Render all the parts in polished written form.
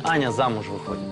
Аня замуж выходит.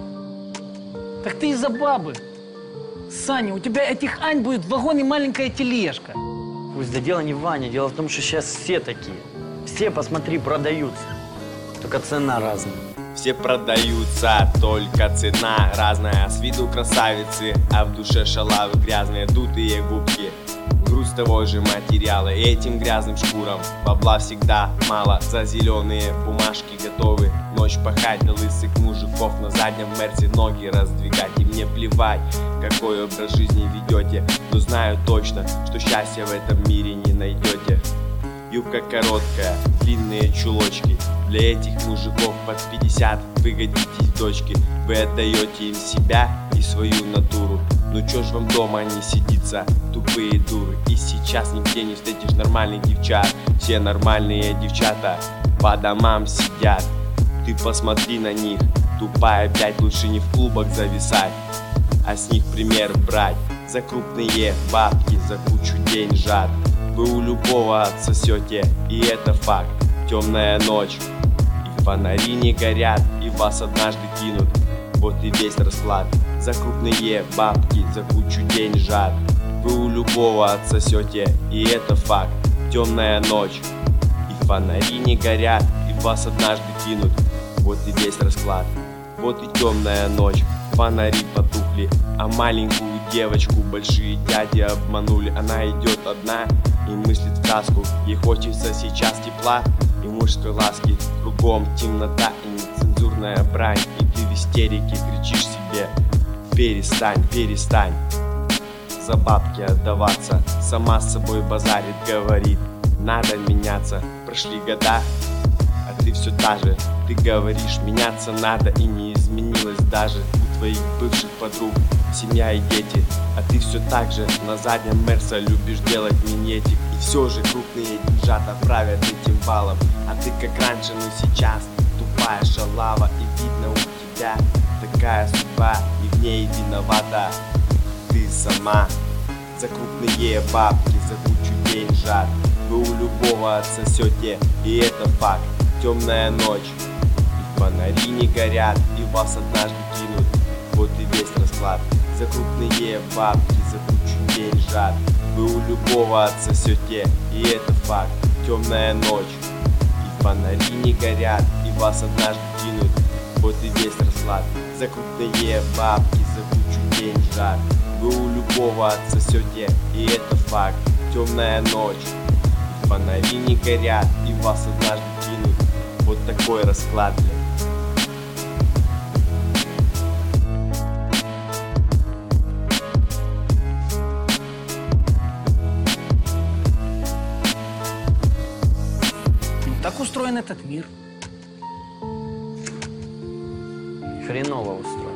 Так ты из-за бабы. Саня, у тебя этих Ань будет в вагоне маленькая тележка. Пусть да дело не в Ване, дело в том, что сейчас все такие. Все, посмотри, продаются. Только цена разная. Все продаются, только цена разная. С виду красавицы, а в душе шалавы грязные дутые губки. Груз того же материала, этим грязным шкурам бабла всегда мало. За зеленые бумажки готовы ночь пахать до лысых мужиков на заднем мерсе ноги раздвигать. И мне плевать, какой образ жизни ведете, но знаю точно, что счастья в этом мире не найдете. Юбка короткая, длинные чулочки. Для этих мужиков под 50 вы годитесь, дочки. Вы отдаете им себя и свою натуру. Ну чё ж вам дома не сидится, тупые дуры. И сейчас нигде не встретишь нормальных девчат. Все нормальные девчата по домам сидят. Ты посмотри на них, тупая блядь, лучше не в клубах зависать, а с них пример брать. За крупные бабки, за кучу деньжат вы у любого отсосете, и это факт. Темная ночь, и фонари не горят, и вас однажды кинут. Вот и весь расклад. За крупные бабки, за кучу деньжат вы у любого отсосете, и это факт. Темная ночь, и фонари не горят, и вас однажды кинут. Вот и весь расклад. Вот и темная ночь, фонари потухли, а маленькую девочку большие дяди обманули. Она идет одна и мыслит в сказку. Ей хочется сейчас тепла и мужской ласки. Кругом темнота и нецензурная брань, и ты в истерике кричишь себе: перестань, перестань за бабки отдаваться. Сама с собой базарит, говорит: надо меняться. Прошли года, а ты все та же. Ты говоришь, меняться надо, и не изменилось даже. У твоих бывших подруг семья и дети, а ты все так же на заднем мерса любишь делать минетик. И все же крупные деньжата правят этим балом. А ты как раньше, но сейчас тупая шалава. И видно, у тебя такая судьба, и в ней виновата ты сама. За крупные бабки, за кучу деньжат вы у любого отсосете, и это факт. Темная ночь, и фонари не горят, и вас однажды кинут. Вот и весь расклад. За крупные бабки, за кучу деньжат вы у любого отсосете, и это факт. Темная ночь, и фонари не горят, и вас однажды кинут. Вот и весь расклад. За крупные бабки, за кучу деньжат вы у любого отсосете, и это факт. Темная ночь, и фонари не горят, и вас однажды кинут. Вот такой расклад, блядь. Так устроен этот мир. Хреново устроено.